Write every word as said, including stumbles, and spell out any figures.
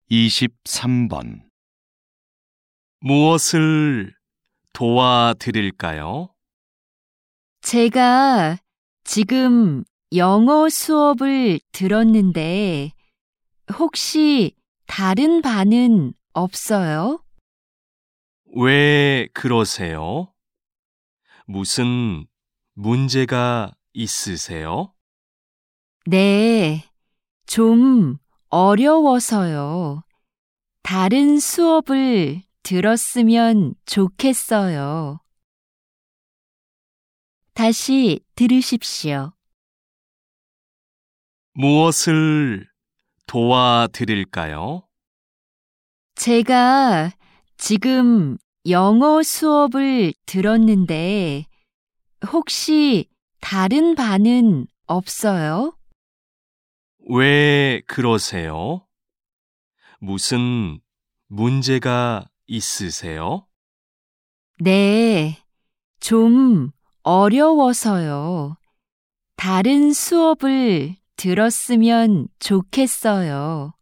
이십삼 번 무엇을 도와드릴까요? 제가 지금 영어 수업을 들었는데 혹시 다른 반은 없어요? 왜 그러세요? 무슨 문제가 있으세요? 네, 좀 어려워서요. 다른 수업을 들었으면 좋겠어요. 다시 들으십시오. 무엇을 도와드릴까요? 제가 지금 영어 수업을 들었는데 혹시 다른 반은 없어요? 왜 그러세요? 무슨 문제가 있으세요? 네, 좀 어려워서요. 다른 수업을 들었으면 좋겠어요.